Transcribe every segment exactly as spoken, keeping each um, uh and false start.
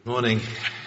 Morning.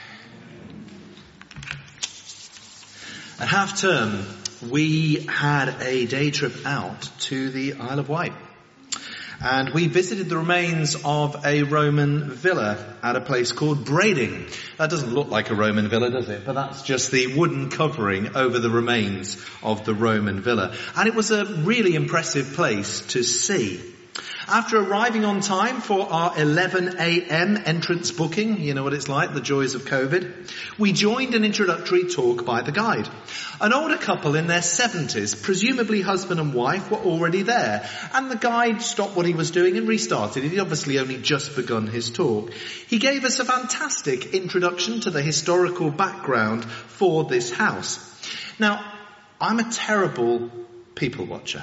At half term, we had a day trip out to the Isle of Wight. And we visited the remains of a Roman villa at a place called Brading. That doesn't look like a Roman villa, does it? But that's just the wooden covering over the remains of the Roman villa. And it was a really impressive place to see. After arriving on time for our eleven a.m. entrance booking, you know what it's like, the joys of COVID, we joined an introductory talk by the guide. An older couple in their seventies, presumably husband and wife, were already there, and the guide stopped what he was doing and restarted. He'd obviously only just begun his talk. He gave us a fantastic introduction to the historical background for this house. Now, I'm a terrible people watcher.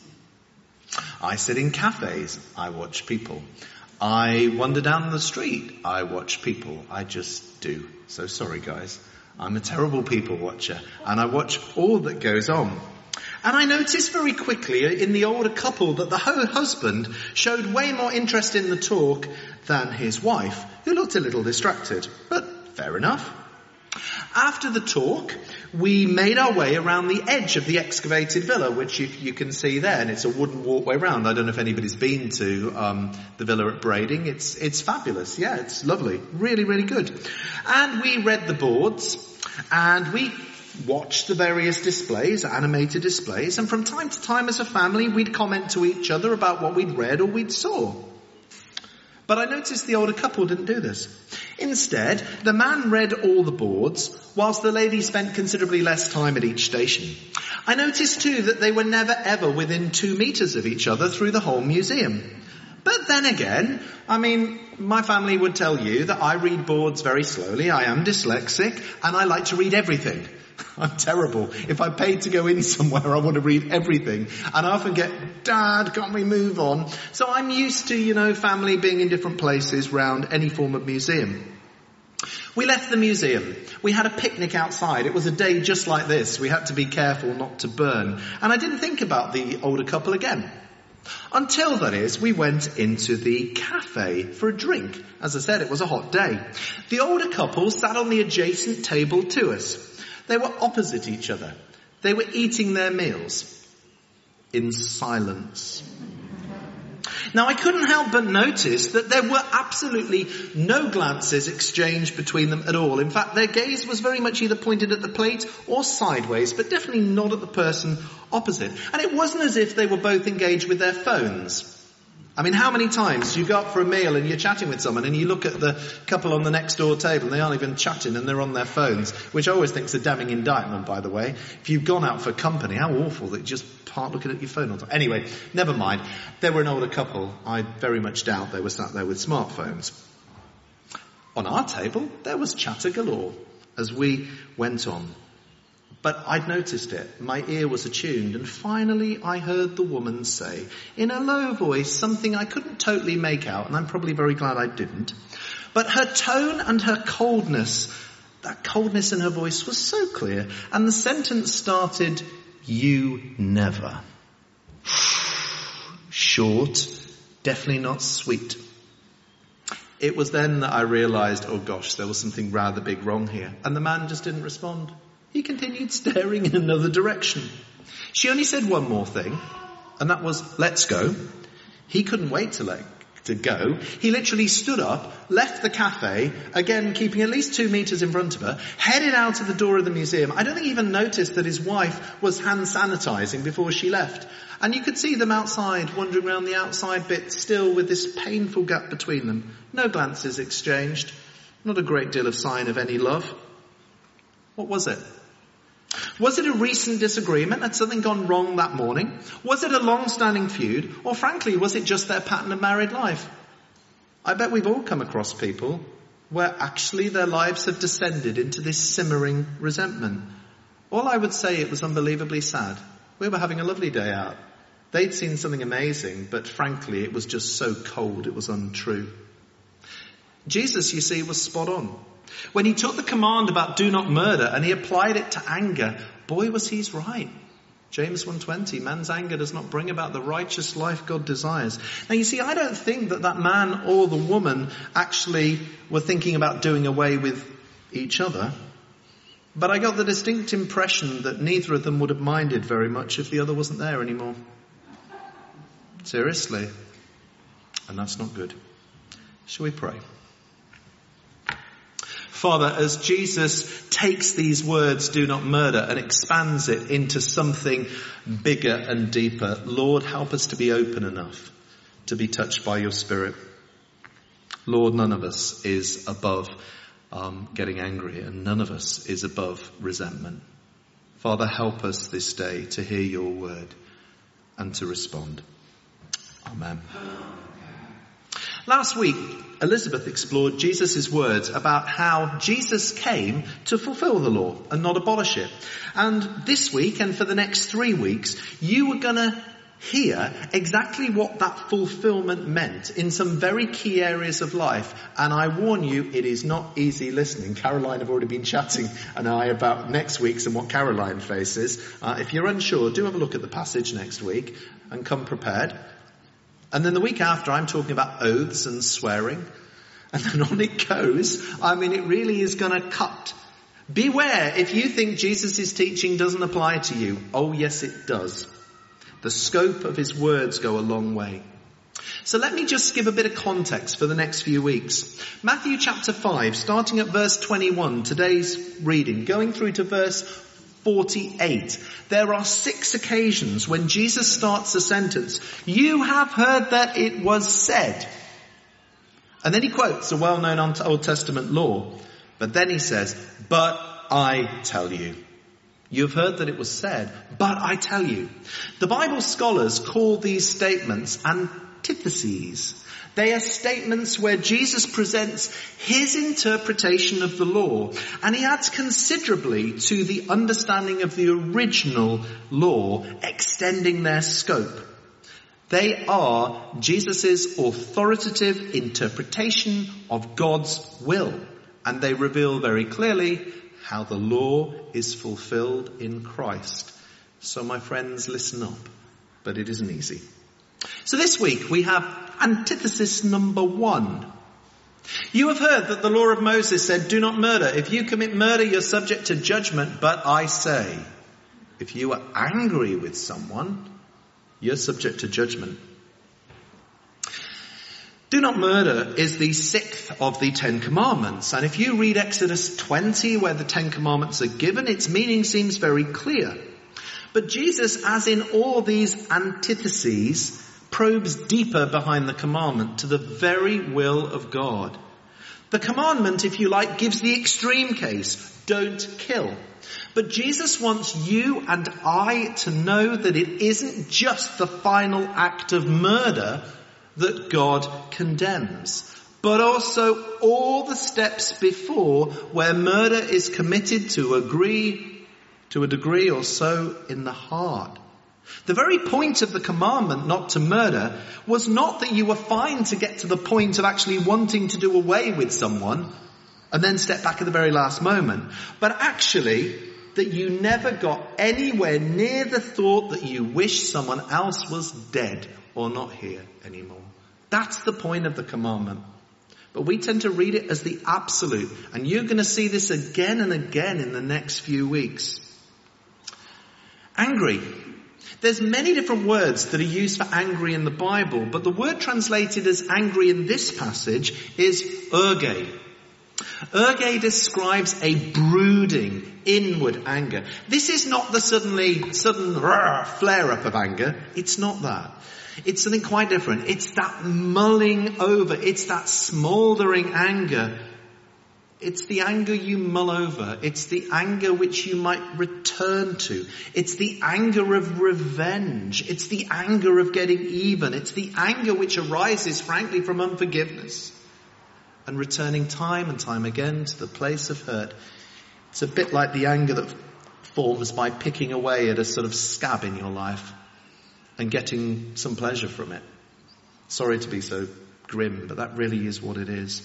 I sit in cafes, I watch people. I wander down the street, I watch people. I just do. So sorry guys, I'm a terrible people watcher and I watch all that goes on. And I noticed very quickly in the older couple that the husband showed way more interest in the talk than his wife, who looked a little distracted. But fair enough. After the talk, we made our way around the edge of the excavated villa, which you, you can see there, and it's a wooden walkway round. I don't know if anybody's been to um, the villa at Brading. It's it's fabulous. Yeah, it's lovely. Really, really good. And we read the boards, and we watched the various displays, animated displays, and from time to time as a family, we'd comment to each other about what we'd read or we'd saw. But I noticed the older couple didn't do this. Instead, the man read all the boards, whilst the lady spent considerably less time at each station. I noticed too that they were never ever within two metres of each other through the whole museum. But then again, I mean, my family would tell you that I read boards very slowly, I am dyslexic, and I like to read everything. I'm terrible. If I paid to go in somewhere, I want to read everything. And I often get, Dad, can't we move on? So I'm used to, you know, family being in different places round any form of museum. We left the museum. We had a picnic outside. It was a day just like this. We had to be careful not to burn. And I didn't think about the older couple again. Until, that is, we went into the cafe for a drink. As I said, it was a hot day. The older couple sat on the adjacent table to us. They were opposite each other. They were eating their meals in silence. Now, I couldn't help but notice that there were absolutely no glances exchanged between them at all. In fact, their gaze was very much either pointed at the plate or sideways, but definitely not at the person opposite. And it wasn't as if they were both engaged with their phones. I mean, how many times do you go out for a meal and you're chatting with someone and you look at the couple on the next door table and they aren't even chatting and they're on their phones, which I always think is a damning indictment, by the way. If you've gone out for company, how awful that you just part looking at your phone all the time. Anyway, never mind. They were an older couple. I very much doubt they were sat there with smartphones. On our table, there was chatter galore as we went on. But I'd noticed it. My ear was attuned, and finally I heard the woman say, in a low voice, something I couldn't totally make out, and I'm probably very glad I didn't. But her tone and her coldness, that coldness in her voice was so clear, and the sentence started, "You never." Short, definitely not sweet. It was then that I realised, oh gosh, there was something rather big wrong here, and the man just didn't respond. He continued staring in another direction. She only said one more thing, and that was, "Let's go." He couldn't wait to let to go. He literally stood up, left the cafe, again keeping at least two metres in front of her, headed out of the door of the museum. I don't think he even noticed that his wife was hand sanitising before she left. And you could see them outside, wandering around the outside bit, still with this painful gap between them. No glances exchanged. Not a great deal of sign of any love. What was it? Was it a recent disagreement? Had something gone wrong that morning? Was it a long-standing feud? Or frankly, was it just their pattern of married life? I bet we've all come across people where actually their lives have descended into this simmering resentment. All I would say, it was unbelievably sad. We were having a lovely day out. They'd seen something amazing, but frankly, it was just so cold, it was untrue. Jesus, you see, was spot on. When he took the command about do not murder and he applied it to anger, boy, was he right. James one twenty, man's anger does not bring about the righteous life God desires. Now you see, I don't think that that man or the woman actually were thinking about doing away with each other. But I got the distinct impression that neither of them would have minded very much if the other wasn't there anymore. Seriously. And that's not good. Shall we pray? Father, as Jesus takes these words, do not murder, and expands it into something bigger and deeper, Lord, help us to be open enough to be touched by your Spirit. Lord, none of us is above um, getting angry, and none of us is above resentment. Father, help us this day to hear your word and to respond. Amen. Last week, Elizabeth explored Jesus' words about how Jesus came to fulfill the law and not abolish it. And this week, and for the next three weeks, you were going to hear exactly what that fulfillment meant in some very key areas of life. And I warn you, it is not easy listening. Caroline have already been chatting and I about next week's and what Caroline faces. Uh, if you're unsure, do have a look at the passage next week and come prepared. And then the week after, I'm talking about oaths and swearing. And then on it goes. I mean, it really is going to cut. Beware if you think Jesus' teaching doesn't apply to you. Oh, yes, it does. The scope of his words go a long way. So let me just give a bit of context for the next few weeks. Matthew chapter five, starting at verse twenty-one, today's reading, going through to verse forty-eight. There are six occasions when Jesus starts a sentence. You have heard that it was said. And then he quotes a well-known Old Testament law. But then he says, but I tell you. You've heard that it was said, but I tell you. The Bible scholars call these statements antitheses. They are statements where Jesus presents his interpretation of the law, and he adds considerably to the understanding of the original law, extending their scope. They are Jesus' authoritative interpretation of God's will, and they reveal very clearly how the law is fulfilled in Christ. So my friends, listen up, but it isn't easy. So this week we have antithesis number one. You have heard that the law of Moses said, do not murder. If you commit murder, you're subject to judgment. But I say, if you are angry with someone, you're subject to judgment. Do not murder is the sixth of the Ten Commandments. And if you read Exodus twenty, where the Ten Commandments are given, its meaning seems very clear. But Jesus, as in all these antitheses, probes deeper behind the commandment to the very will of God. The commandment, if you like, gives the extreme case, don't kill. But Jesus wants you and I to know that it isn't just the final act of murder that God condemns, but also all the steps before where murder is committed to agree, to a degree or so in the heart. The very point of the commandment not to murder was not that you were fine to get to the point of actually wanting to do away with someone and then step back at the very last moment, but actually that you never got anywhere near the thought that you wish someone else was dead or not here anymore. That's the point of the commandment. But we tend to read it as the absolute, and you're going to see this again and again in the next few weeks. Angry. There's many different words that are used for angry in the Bible, but the word translated as angry in this passage is erge. Erge describes a brooding, inward anger. This is not the suddenly, sudden flare-up of anger. It's not that. It's something quite different. It's that mulling over. It's that smouldering anger. It's the anger you mull over. It's the anger which you might return to. It's the anger of revenge. It's the anger of getting even. It's the anger which arises, frankly, from unforgiveness and returning time and time again to the place of hurt. It's a bit like the anger that forms by picking away at a sort of scab in your life and getting some pleasure from it. Sorry to be so grim, but that really is what it is.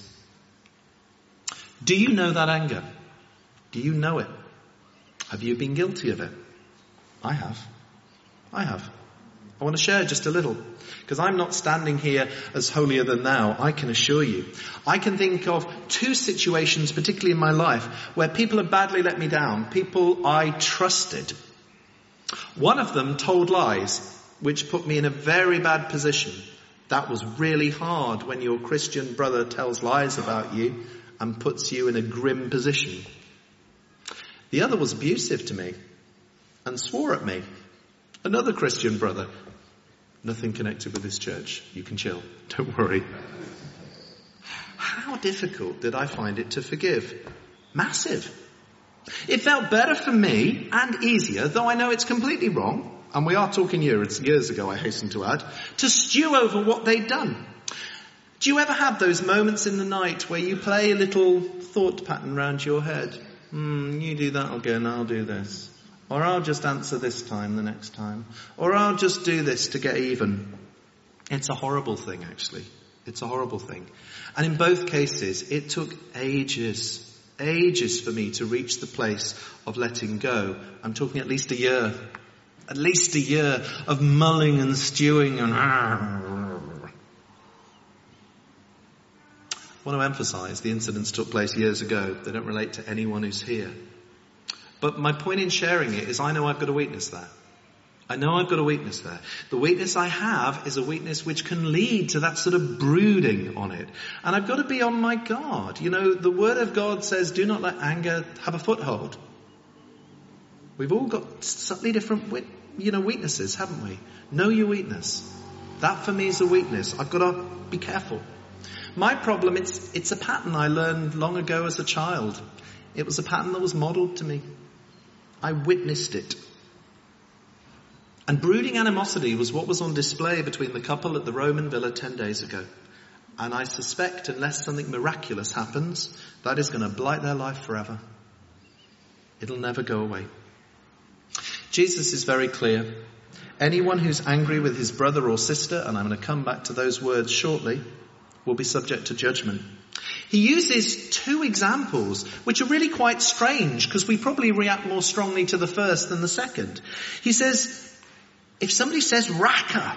Do you know that anger? Do you know it? Have you been guilty of it? I have. I have. I want to share just a little, because I'm not standing here as holier than thou, I can assure you. I can think of two situations, particularly in my life, where people have badly let me down, people I trusted. One of them told lies, which put me in a very bad position. That was really hard when your Christian brother tells lies about you and puts you in a grim position. The other was abusive to me and swore at me. Another Christian brother. Nothing connected with this church. You can chill. Don't worry. How difficult did I find it to forgive? Massive. It felt better for me and easier, though I know it's completely wrong, and we are talking years, years ago, I hasten to add, to stew over what they'd done. Do you ever have those moments in the night where you play a little thought pattern round your head? Hmm, you do that again, I'll do this. Or I'll just answer this time the next time. Or I'll just do this to get even. It's a horrible thing, actually. It's a horrible thing. And in both cases, it took ages, ages for me to reach the place of letting go. I'm talking at least a year. At least a year of mulling and stewing and... I want to emphasize the incidents took place years ago. They don't relate to anyone who's here. But my point in sharing it is I know I've got a weakness there. I know I've got a weakness there. The weakness I have is a weakness which can lead to that sort of brooding on it. And I've got to be on my guard. You know, the Word of God says, do not let anger have a foothold. We've all got slightly different, you know, weaknesses, haven't we? Know your weakness. That for me is a weakness. I've got to be careful. My problem, it's, it's a pattern I learned long ago as a child. It was a pattern that was modelled to me. I witnessed it. And brooding animosity was what was on display between the couple at the Roman villa ten days ago. And I suspect unless something miraculous happens, that is going to blight their life forever. It'll never go away. Jesus is very clear. Anyone who's angry with his brother or sister, and I'm going to come back to those words shortly, will be subject to judgment. He uses two examples which are really quite strange because we probably react more strongly to the first than the second. He says, if somebody says raka,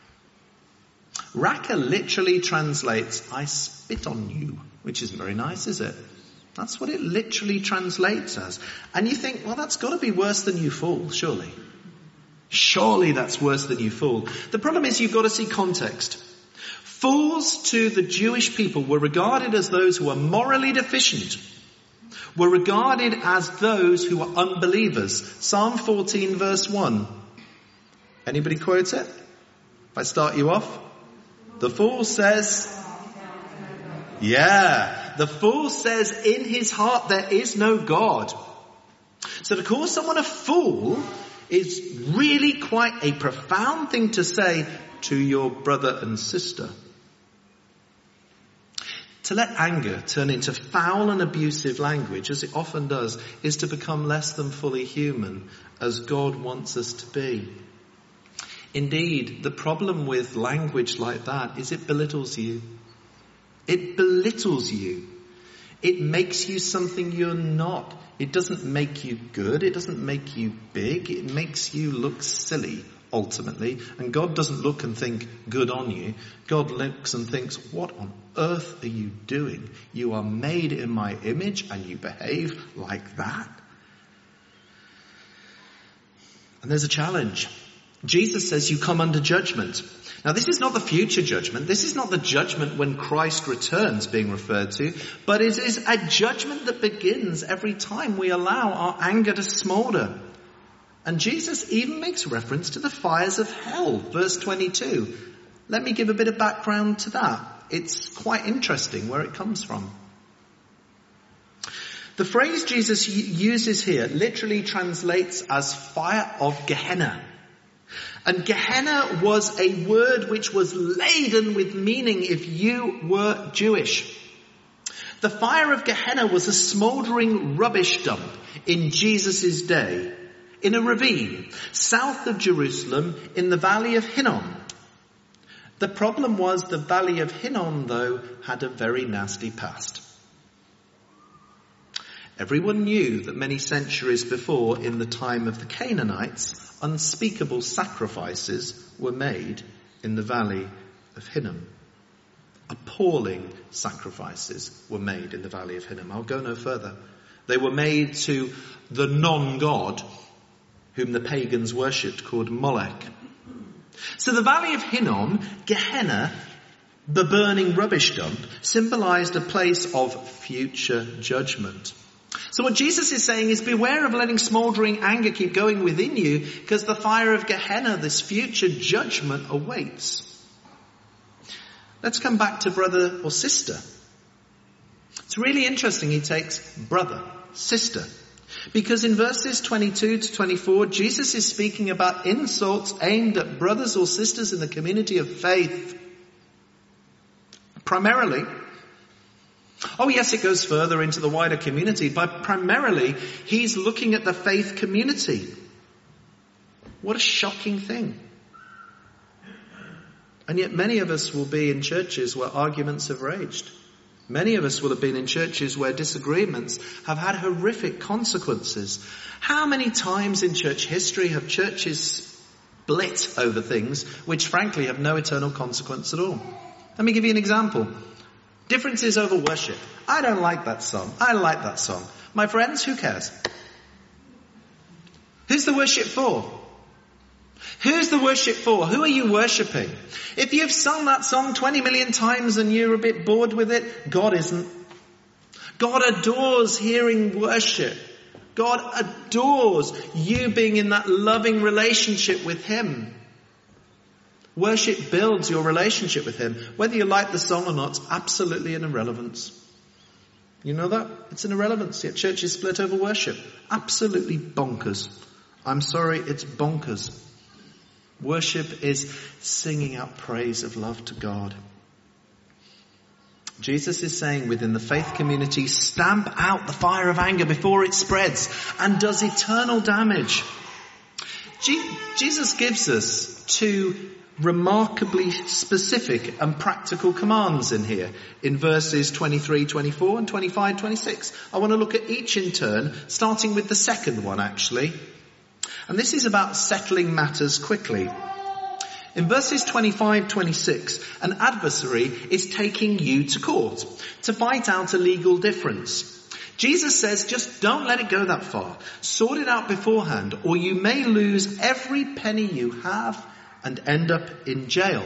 raka literally translates, I spit on you, which isn't very nice, is it? That's what it literally translates as. And you think, well, that's got to be worse than you fool, surely. Surely that's worse than you fool. The problem is you've got to see context. Fools to the Jewish people were regarded as those who were morally deficient, were regarded as those who were unbelievers. Psalm fourteen verse one. Anybody quote it? If I start you off. The fool says, yeah, the fool says in his heart there is no God. So to call someone a fool is really quite a profound thing to say to your brother and sister. To let anger turn into foul and abusive language, as it often does, is to become less than fully human, as God wants us to be. Indeed, the problem with language like that is it belittles you. It belittles you. It makes you something you're not. It doesn't make you good. It doesn't make you big. It makes you look silly, ultimately. And God doesn't look and think good on you. God looks and thinks, what on earth are you doing? You are made in my image and you behave like that? And there's a challenge. Jesus says you come under judgment. Now this is not the future judgment. This is not the judgment when Christ returns being referred to, but it is a judgment that begins every time we allow our anger to smolder. And Jesus even makes reference to the fires of hell, verse twenty-two. Let me give a bit of background to that. It's quite interesting where it comes from. The phrase Jesus uses here literally translates as fire of Gehenna. And Gehenna was a word which was laden with meaning if you were Jewish. The fire of Gehenna was a smouldering rubbish dump in Jesus' day, in a ravine south of Jerusalem in the valley of Hinnom. The problem was the valley of Hinnom, though, had a very nasty past. Everyone knew that many centuries before, in the time of the Canaanites, unspeakable sacrifices were made in the valley of Hinnom. Appalling sacrifices were made in the valley of Hinnom. I'll go no further. They were made to the non-God whom the pagans worshipped, called Molech. So the valley of Hinnom, Gehenna, the burning rubbish dump, symbolized a place of future judgment. So what Jesus is saying is, beware of letting smouldering anger keep going within you, because the fire of Gehenna, this future judgment, awaits. Let's come back to brother or sister. It's really interesting he takes brother, sister, because in verses twenty-two to twenty-four, Jesus is speaking about insults aimed at brothers or sisters in the community of faith. Primarily, oh yes, it goes further into the wider community, but primarily he's looking at the faith community. What a shocking thing. And yet many of us will be in churches where arguments have raged. Many of us will have been in churches where disagreements have had horrific consequences. How many times in church history have churches split over things which frankly have no eternal consequence at all? Let me give you an example. Differences over worship. I don't like that song. I like that song. My friends, who cares? Who's the worship for? Who's the worship for? Who are you worshipping? If you've sung that song twenty million times and you're a bit bored with it, God isn't. God adores hearing worship. God adores you being in that loving relationship with Him. Worship builds your relationship with Him. Whether you like the song or not, it's absolutely an irrelevance. You know that? It's an irrelevance. Yet churches split over worship. Absolutely bonkers. I'm sorry, it's bonkers. Worship is singing out praise of love to God. Jesus is saying within the faith community, stamp out the fire of anger before it spreads and does eternal damage. Je- Jesus gives us two remarkably specific and practical commands in here in verses twenty-three, twenty-four and twenty-five, twenty-six. I want to look at each in turn, starting with the second one actually. And this is about settling matters quickly. In verses twenty-five, twenty-six, an adversary is taking you to court to fight out a legal difference. Jesus says, just don't let it go that far. Sort it out beforehand, or you may lose every penny you have and end up in jail.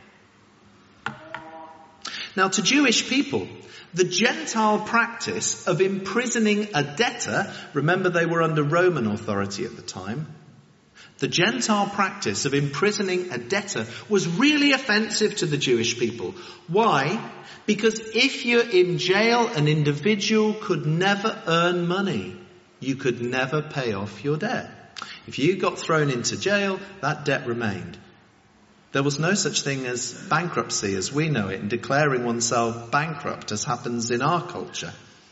Now, to Jewish people, the Gentile practice of imprisoning a debtor, remember they were under Roman authority at the time, the Gentile practice of imprisoning a debtor was really offensive to the Jewish people. Why? Because if you're in jail, an individual could never earn money. You could never pay off your debt. If you got thrown into jail, that debt remained. There was no such thing as bankruptcy as we know it, and declaring oneself bankrupt as happens in our culture.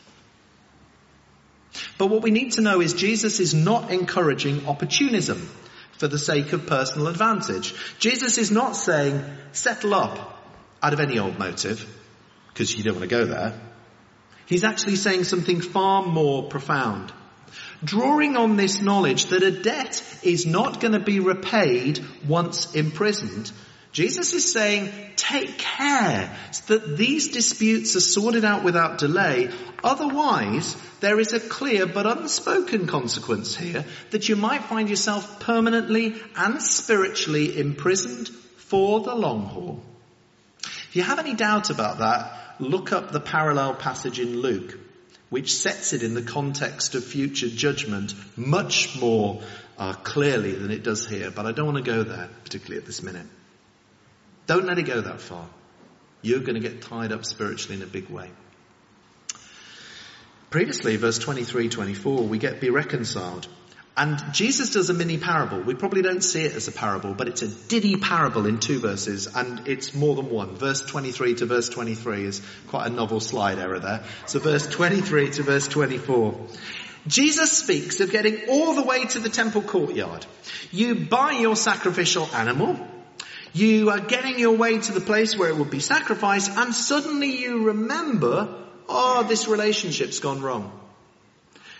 But what we need to know is Jesus is not encouraging opportunism for the sake of personal advantage. Jesus is not saying, settle up out of any old motive, because you don't want to go there. He's actually saying something far more profound. Drawing on this knowledge that a debt is not going to be repaid once imprisoned, Jesus is saying, take care so that these disputes are sorted out without delay. Otherwise, there is a clear but unspoken consequence here that you might find yourself permanently and spiritually imprisoned for the long haul. If you have any doubt about that, look up the parallel passage in Luke, which sets it in the context of future judgment much more uh, clearly than it does here. But I don't want to go there, particularly at this minute. Don't let it go that far. You're going to get tied up spiritually in a big way. Previously, verse twenty-three, twenty-four, we get be reconciled. And Jesus does a mini parable. We probably don't see it as a parable, but it's a ditty parable in two verses, and it's more than one. Verse twenty-three to verse twenty-three is quite a novel slide error there. So verse twenty-three to verse twenty-four. Jesus speaks of getting all the way to the temple courtyard. You buy your sacrificial animal, you are getting your way to the place where it would be sacrificed, and suddenly you remember, oh, this relationship's gone wrong.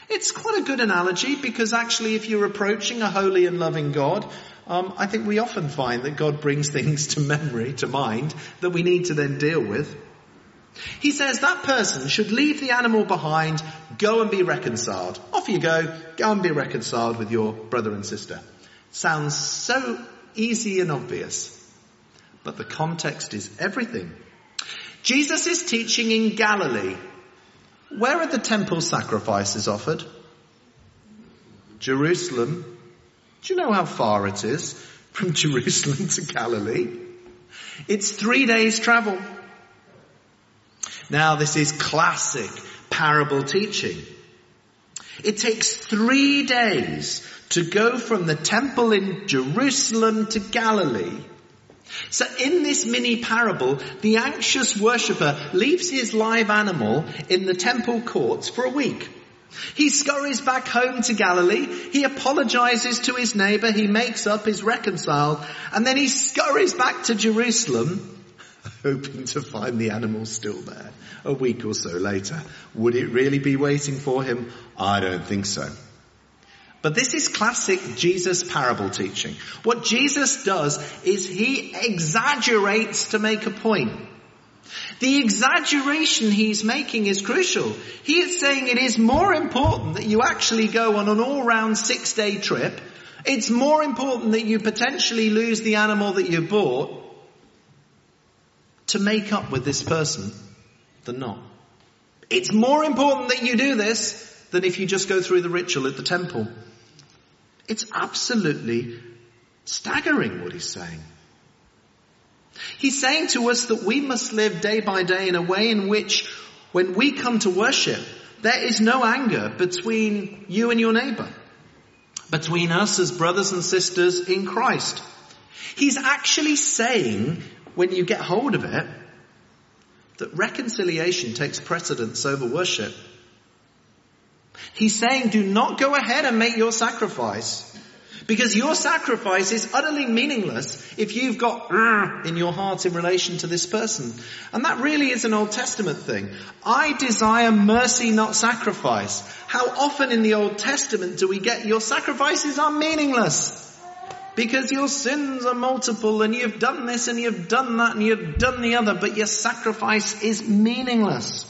It's quite a good analogy because actually if you're approaching a holy and loving God, um, I think we often find that God brings things to memory, to mind, that we need to then deal with. He says that person should leave the animal behind, go and be reconciled. Off you go, go and be reconciled with your brother and sister. Sounds so easy and obvious, but the context is everything. Jesus is teaching in Galilee. Where are the temple sacrifices offered? Jerusalem. Do you know how far it is from Jerusalem to Galilee? It's three days' travel. Now, this is classic parable teaching. It takes three days to go from the temple in Jerusalem to Galilee. So in this mini parable, the anxious worshipper leaves his live animal in the temple courts for a week. He scurries back home to Galilee, he apologizes to his neighbor, he makes up, is reconciled, and then he scurries back to Jerusalem, hoping to find the animal still there a week or so later. Would it really be waiting for him? I don't think so. But this is classic Jesus parable teaching. What Jesus does is he exaggerates to make a point. The exaggeration he's making is crucial. He is saying it is more important that you actually go on an all-round six-day trip. It's more important that you potentially lose the animal that you bought to make up with this person than not. It's more important that you do this than if you just go through the ritual at the temple. It's absolutely staggering what he's saying. He's saying to us that we must live day by day in a way in which when we come to worship, there is no anger between you and your neighbor, between us as brothers and sisters in Christ. He's actually saying, when you get hold of it, that reconciliation takes precedence over worship. He's saying, do not go ahead and make your sacrifice, because your sacrifice is utterly meaningless if you've got uh, in your heart in relation to this person. And that really is an Old Testament thing. I desire mercy, not sacrifice. How often in the Old Testament do we get your sacrifices are meaningless because your sins are multiple and you've done this and you've done that and you've done the other, but your sacrifice is meaningless.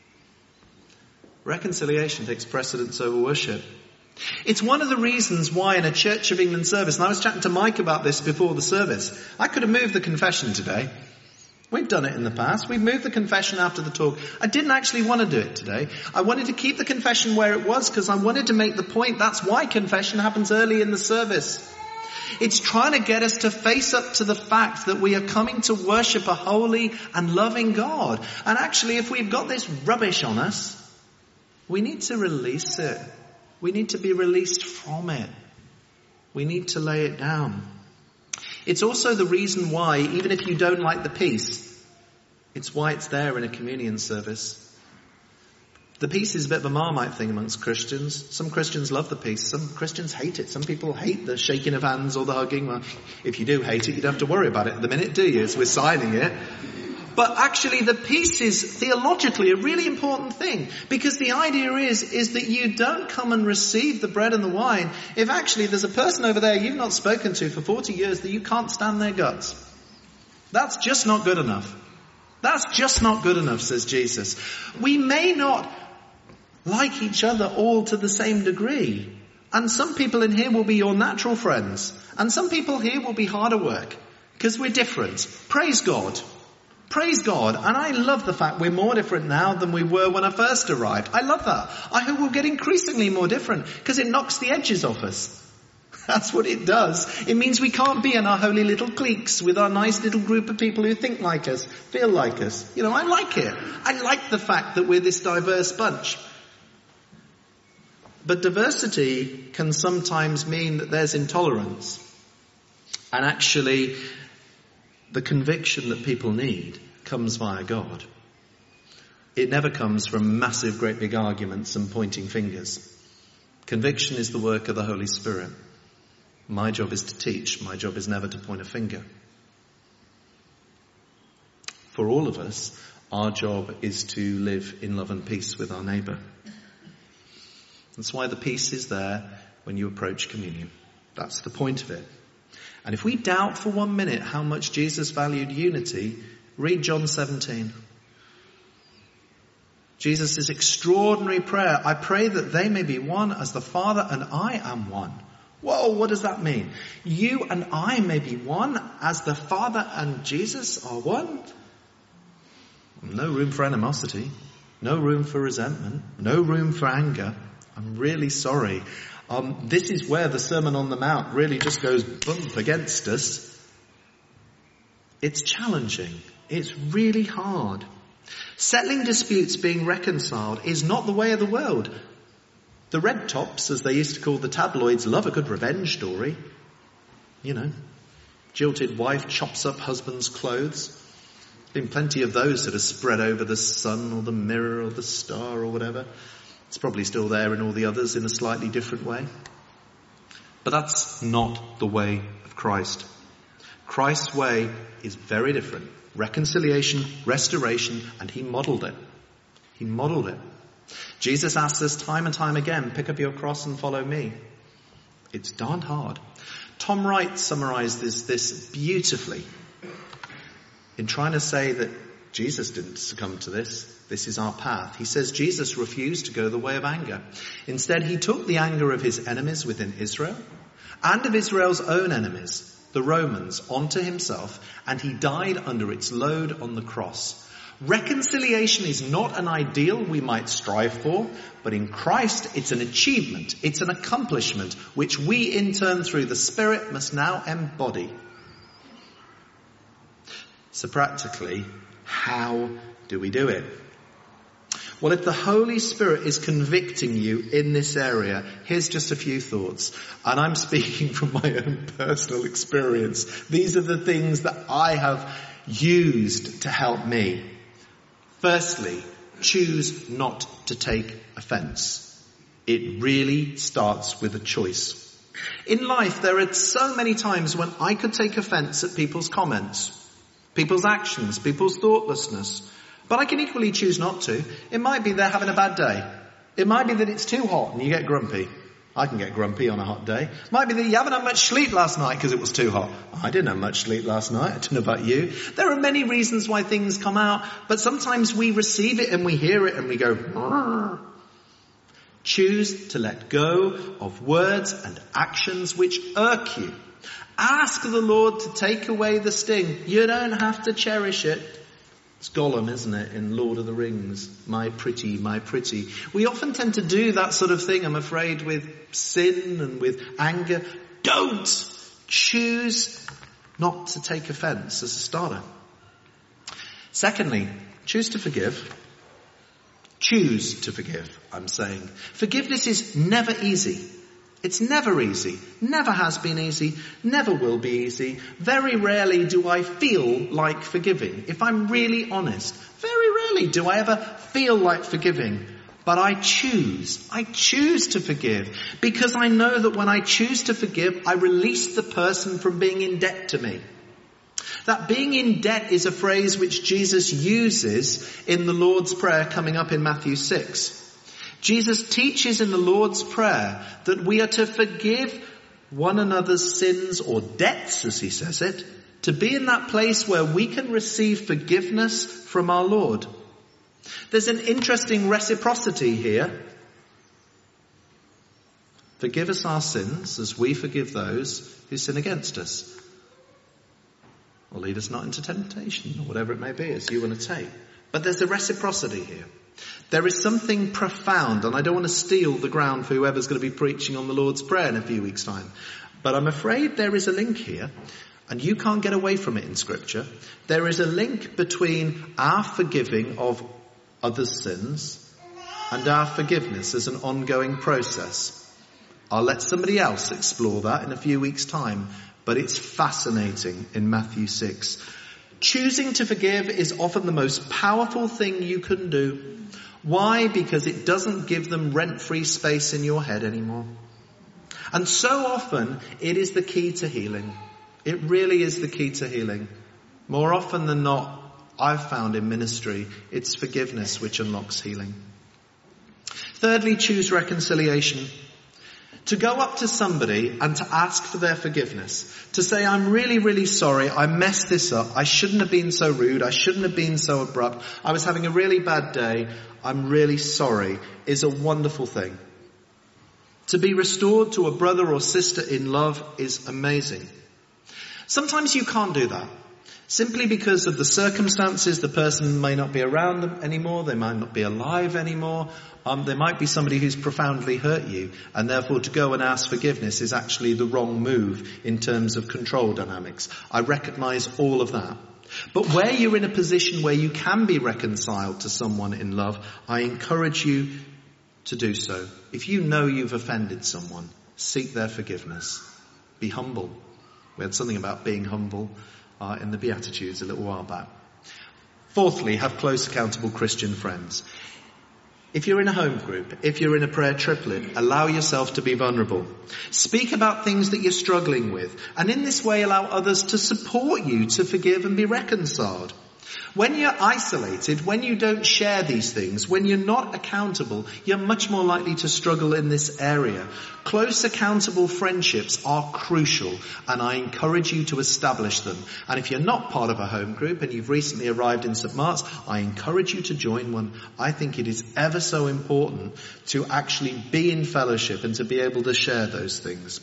Reconciliation takes precedence over worship. It's one of the reasons why in a Church of England service, and I was chatting to Mike about this before the service, I could have moved the confession today. We've done it in the past. We've moved the confession after the talk. I didn't actually want to do it today. I wanted to keep the confession where it was because I wanted to make the point that's why confession happens early in the service. It's trying to get us to face up to the fact that we are coming to worship a holy and loving God. And actually, if we've got this rubbish on us, we need to release it. We need to be released from it. We need to lay it down. It's also the reason why, even if you don't like the peace, it's why it's there in a communion service. The peace is a bit of a Marmite thing amongst Christians. Some Christians love the peace. Some Christians hate it. Some people hate the shaking of hands or the hugging. Well, if you do hate it, you don't have to worry about it at the minute, do you? As we're signing it. But actually the peace is theologically a really important thing, because the idea is, is that you don't come and receive the bread and the wine if actually there's a person over there you've not spoken to for forty years that you can't stand their guts. That's just not good enough. That's just not good enough, says Jesus. We may not like each other all to the same degree. And some people in here will be your natural friends. And some people here will be harder work because we're different. Praise God. Praise God. And I love the fact we're more different now than we were when I first arrived. I love that. I hope we'll get increasingly more different because it knocks the edges off us. That's what it does. It means we can't be in our holy little cliques with our nice little group of people who think like us, feel like us. You know, I like it. I like the fact that we're this diverse bunch. But diversity can sometimes mean that there's intolerance. And actually, the conviction that people need comes via God. It never comes from massive, great big arguments and pointing fingers. Conviction is the work of the Holy Spirit. My job is to teach. My job is never to point a finger. For all of us, our job is to live in love and peace with our neighbour. That's why the peace is there when you approach communion. That's the point of it. And if we doubt for one minute how much Jesus valued unity, read John seventeen. Jesus' extraordinary prayer, I pray that they may be one as the Father and I am one. Whoa, what does that mean? You and I may be one as the Father and Jesus are one? No room for animosity. No room for resentment. No room for anger. I'm really sorry. Um, this is where the Sermon on the Mount really just goes bump against us. It's challenging. It's really hard. Settling disputes, being reconciled, is not the way of the world. The red tops, as they used to call the tabloids, love a good revenge story. You know, jilted wife chops up husband's clothes. Been plenty of those that are spread over the Sun or the Mirror or the Star or whatever. It's probably still there in all the others in a slightly different way. But that's not the way of Christ. Christ's way is very different. Reconciliation, restoration, and he modelled it. He modelled it. Jesus asks us time and time again, pick up your cross and follow me. It's darned hard. Tom Wright summarizes this beautifully in trying to say that Jesus didn't succumb to this. This is our path. He says Jesus refused to go the way of anger. Instead, he took the anger of his enemies within Israel and of Israel's own enemies, the Romans, onto himself, and he died under its load on the cross. Reconciliation is not an ideal we might strive for, but in Christ it's an achievement, it's an accomplishment, which we in turn through the Spirit must now embody. So practically, how do we do it? Well, if the Holy Spirit is convicting you in this area, here's just a few thoughts. And I'm speaking from my own personal experience. These are the things that I have used to help me. Firstly, choose not to take offence. It really starts with a choice. In life, there are so many times when I could take offence at people's comments, people's actions, people's thoughtlessness. But I can equally choose not to. It might be they're having a bad day. It might be that it's too hot and you get grumpy. I can get grumpy on a hot day. It might be that you haven't had much sleep last night because it was too hot. I didn't have much sleep last night. I don't know about you. There are many reasons why things come out, but sometimes we receive it and we hear it and we go, Rrr. Choose to let go of words and actions which irk you. Ask the Lord to take away the sting. You don't have to cherish it. It's Gollum, isn't it, in Lord of the Rings? My pretty, my pretty. We often tend to do that sort of thing, I'm afraid, with sin and with anger. Don't! Choose not to take offence as a starter. Secondly, choose to forgive. Choose to forgive, I'm saying. Forgiveness is never easy. It's never easy, never has been easy, never will be easy. Very rarely do I feel like forgiving. If I'm really honest, very rarely do I ever feel like forgiving. But I choose, I choose to forgive because I know that when I choose to forgive, I release the person from being in debt to me. That being in debt is a phrase which Jesus uses in the Lord's Prayer coming up in Matthew six. Jesus teaches in the Lord's Prayer that we are to forgive one another's sins or debts, as he says it, to be in that place where we can receive forgiveness from our Lord. There's an interesting reciprocity here. Forgive us our sins as we forgive those who sin against us. Or lead us not into temptation, or whatever it may be, as you want to take. But there's a reciprocity here. There is something profound, and I don't want to steal the ground for whoever's going to be preaching on the Lord's Prayer in a few weeks' time. But I'm afraid there is a link here, and you can't get away from it in Scripture. There is a link between our forgiving of others' sins and our forgiveness as an ongoing process. I'll let somebody else explore that in a few weeks' time, but it's fascinating in Matthew six. Choosing to forgive is often the most powerful thing you can do. Why? Because it doesn't give them rent-free space in your head anymore. And so often, it is the key to healing. It really is the key to healing. More often than not, I've found in ministry, it's forgiveness which unlocks healing. Thirdly, choose reconciliation. To go up to somebody and to ask for their forgiveness. To say, I'm really, really sorry. I messed this up. I shouldn't have been so rude. I shouldn't have been so abrupt. I was having a really bad day. I'm really sorry, is a wonderful thing. To be restored to a brother or sister in love is amazing. Sometimes you can't do that. Simply because of the circumstances, the person may not be around them anymore, they might not be alive anymore, um, there might be somebody who's profoundly hurt you, and therefore to go and ask forgiveness is actually the wrong move in terms of control dynamics. I recognise all of that. But where you're in a position where you can be reconciled to someone in love, I encourage you to do so. If you know you've offended someone, seek their forgiveness. Be humble. We had something about being humble Uh, in the Beatitudes a little while back. Fourthly, have close, accountable Christian friends. If you're in a home group, if you're in a prayer triplet, allow yourself to be vulnerable. Speak about things that you're struggling with, and in this way allow others to support you to forgive and be reconciled. When you're isolated, when you don't share these things, when you're not accountable, you're much more likely to struggle in this area. Close, accountable friendships are crucial, and I encourage you to establish them. And if you're not part of a home group and you've recently arrived in St Mark's, I encourage you to join one. I think it is ever so important to actually be in fellowship and to be able to share those things.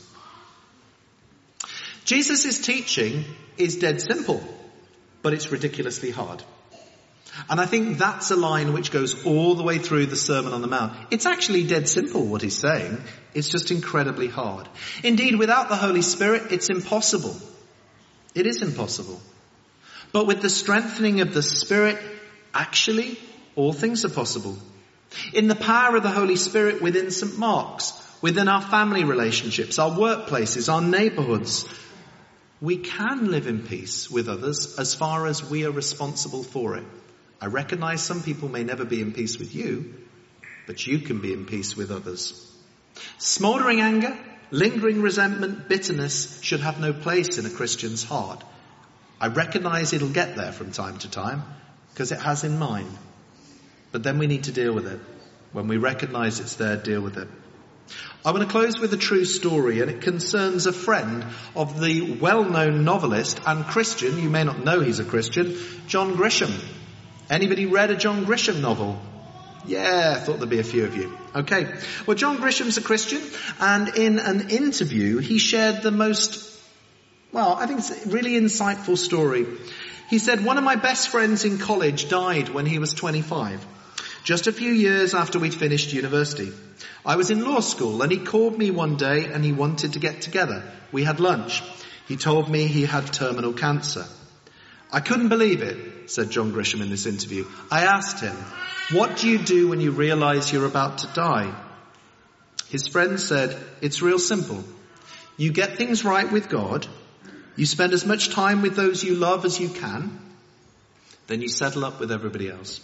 Jesus' teaching is dead simple, but it's ridiculously hard. And I think that's a line which goes all the way through the Sermon on the Mount. It's actually dead simple what he's saying. It's just incredibly hard. Indeed, without the Holy Spirit, it's impossible. It is impossible. But with the strengthening of the Spirit, actually, all things are possible. In the power of the Holy Spirit within St Mark's, within our family relationships, our workplaces, our neighbourhoods, we can live in peace with others as far as we are responsible for it. I recognise some people may never be in peace with you, but you can be in peace with others. Smouldering anger, lingering resentment, bitterness should have no place in a Christian's heart. I recognise it'll get there from time to time, because it has in mine. But then we need to deal with it. When we recognise it's there, deal with it. I want to close with a true story, and it concerns a friend of the well-known novelist and Christian, you may not know he's a Christian, John Grisham. Anybody read a John Grisham novel? Yeah, I thought there'd be a few of you. Okay. Well, John Grisham's a Christian, and in an interview he shared the most, well, I think it's a really insightful story. He said, one of my best friends in college died when he was twenty-five. Just a few years after we'd finished university. I was in law school and he called me one day and he wanted to get together. We had lunch. He told me he had terminal cancer. I couldn't believe it, said John Grisham in this interview. I asked him, what do you do when you realise you're about to die? His friend said, it's real simple. You get things right with God. You spend as much time with those you love as you can. Then you settle up with everybody else.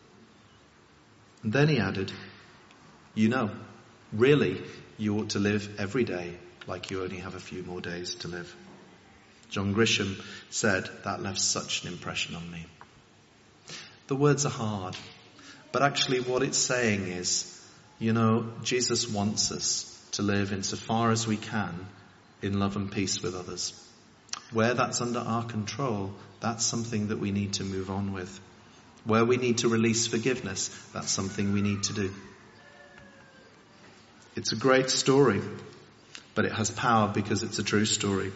And then he added, you know, really, you ought to live every day like you only have a few more days to live. John Grisham said, that left such an impression on me. The words are hard, but actually what it's saying is, you know, Jesus wants us to live insofar as we can in love and peace with others. Where that's under our control, that's something that we need to move on with. Where we need to release forgiveness, that's something we need to do. It's a great story, but it has power because it's a true story.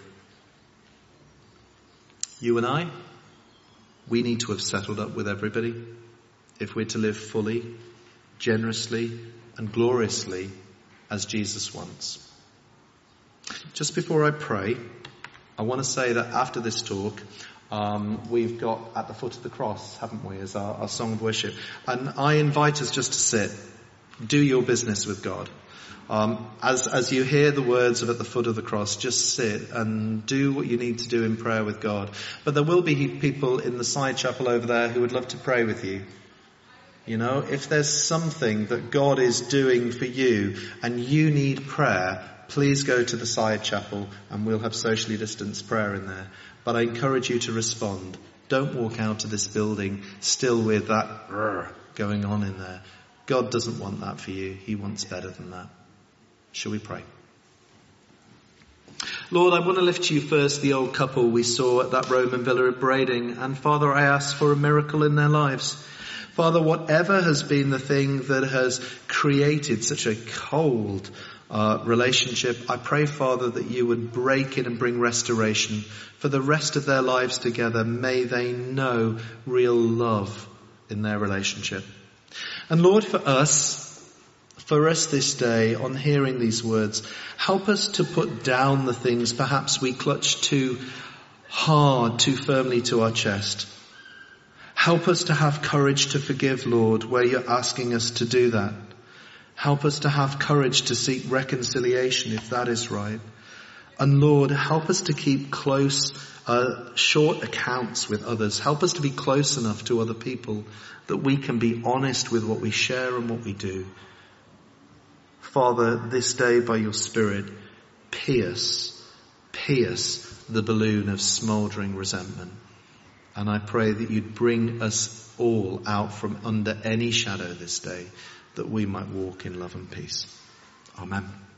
You and I, we need to have settled up with everybody if we're to live fully, generously, and gloriously as Jesus wants. Just before I pray, I want to say that after this talk, Um, we've got At the Foot of the Cross, haven't we, as our, our song of worship. And I invite us just to sit. Do your business with God. Um, as, as you hear the words of At the Foot of the Cross, just sit and do what you need to do in prayer with God. But there will be people in the side chapel over there who would love to pray with you. You know, if there's something that God is doing for you and you need prayer, please go to the side chapel and we'll have socially distanced prayer in there. But I encourage you to respond. Don't walk out of this building still with that going on in there. God doesn't want that for you. He wants better than that. Shall we pray? Lord, I want to lift to you first the old couple we saw at that Roman villa at Brading. And Father, I ask for a miracle in their lives. Father, whatever has been the thing that has created such a cold uh, relationship, I pray, Father, that you would break it and bring restoration. For the rest of their lives together, may they know real love in their relationship. And Lord, for us, For us this day, on hearing these words, help us to put down the things perhaps we clutch too hard, too firmly to our chest. Help us to have courage to forgive, Lord, where you're asking us to do that. Help us to have courage to seek reconciliation if that is right. And Lord, help us to keep close, uh, short accounts with others. Help us to be close enough to other people that we can be honest with what we share and what we do. Father, this day by your Spirit, pierce, pierce the balloon of smouldering resentment. And I pray that you'd bring us all out from under any shadow this day, that we might walk in love and peace. Amen.